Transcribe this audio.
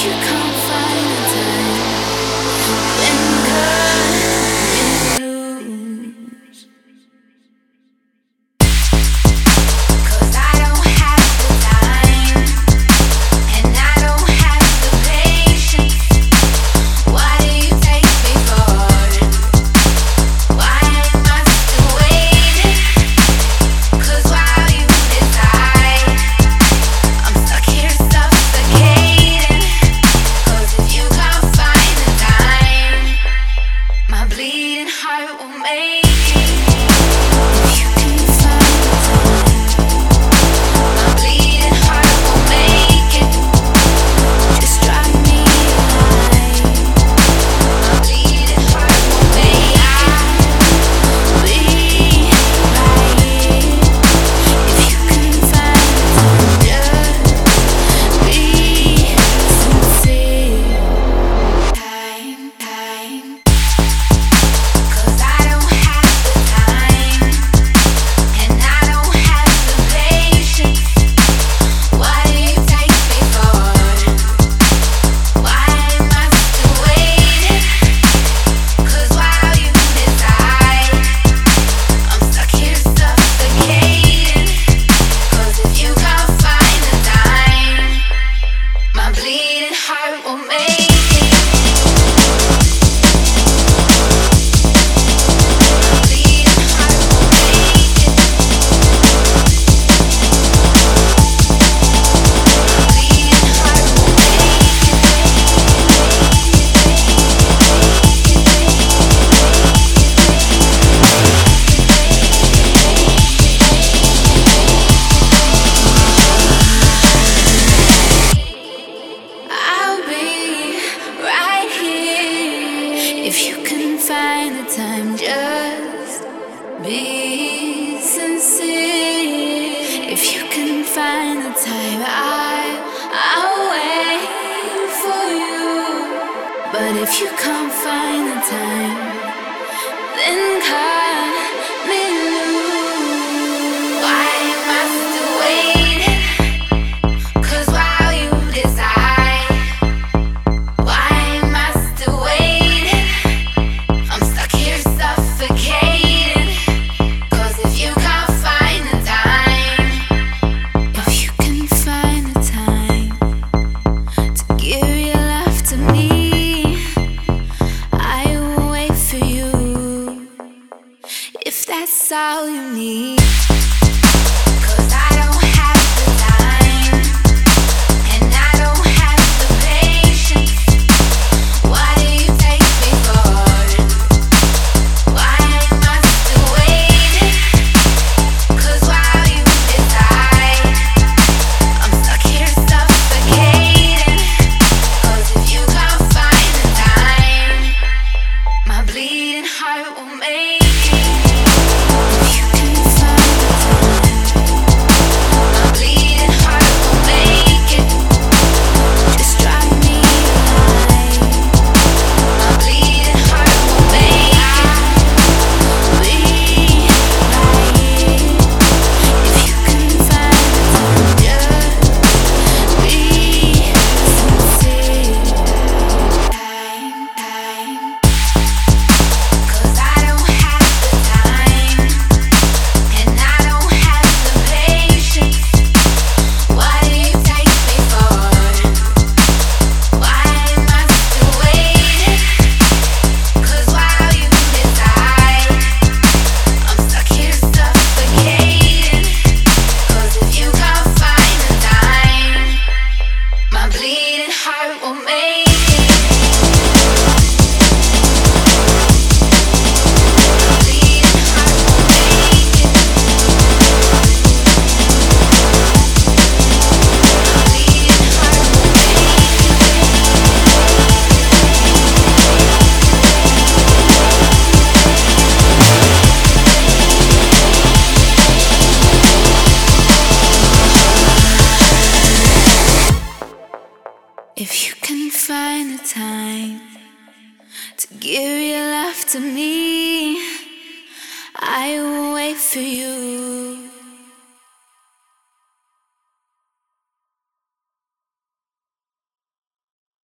Be sincere. If you can find the time, I'll wait for you. But if you can't find the time, then cut me loose. Why am I still waiting? 'Cause while you decide, why am I still waiting? I'm stuck here suffocating. 'Cause if you can't find the time, if you can find the time to give your love to me, I will wait for you. If that's all you need. If you can find the time to give your love to me, I will wait for you.